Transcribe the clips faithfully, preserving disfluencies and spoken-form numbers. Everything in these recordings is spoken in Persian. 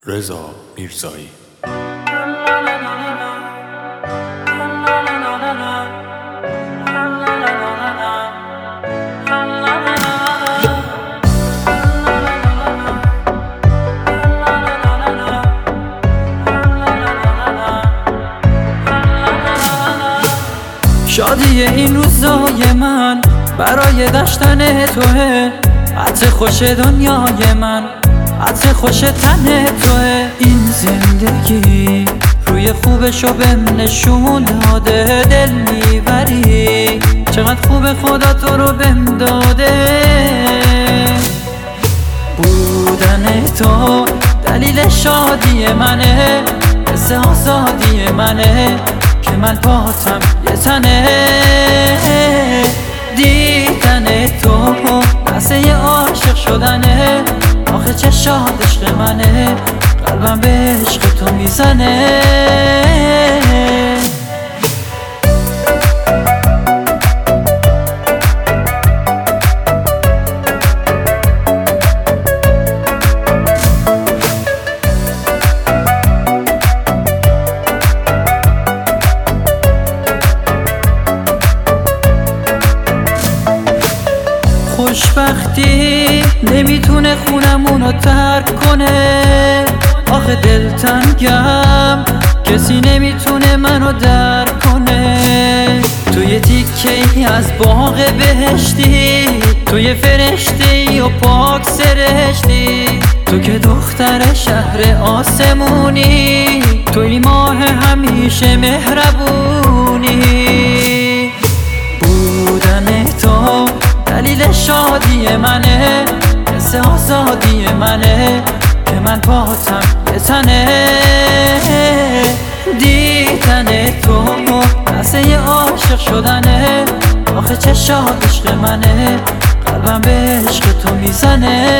رضا میرزایی. شادی این روزای من برای داشتن توه، عطر خوش دنیای من، عطر خوش تن توه. این زندگی روی خوبشو بهم نشون داده، دل میبری چقدر خوب خدا تو رو بهم داده. بودن تو دلیل شادی منه، حس آزادی منه که من پاتم یه تنه. دیدن تو لحظه عاشق شدنه، آخه چه شاد عشق منه، قلبم به عشق تو میزنه. خوشبختی نمیتونه خونمونو ترک کنه، آخه دلتنگم کسی نمیتونه منو درک کنه. توی تیکه‌ای از باغ بهشتی، توی فرشتی و پاک سرشتی، تو که دختر شهر آسمونی، توی ماه همیشه مهربونی. بودن تو دلیل شادی منه، حس آزادی منه که من پاتم یه تنه. دیدن تو لحظه عاشق شدنه، آخه چه شاد عشق منه، قلبم به عشق تو میزنه.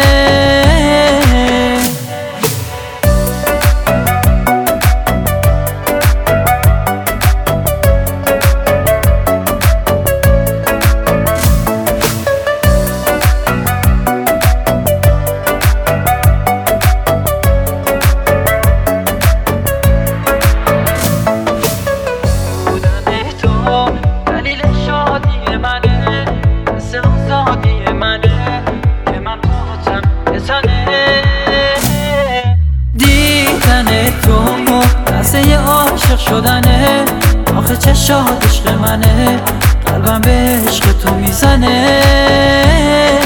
عاشق شدنه، آخه چه شاد عشق منه، قلبم به عشق تو میزنه.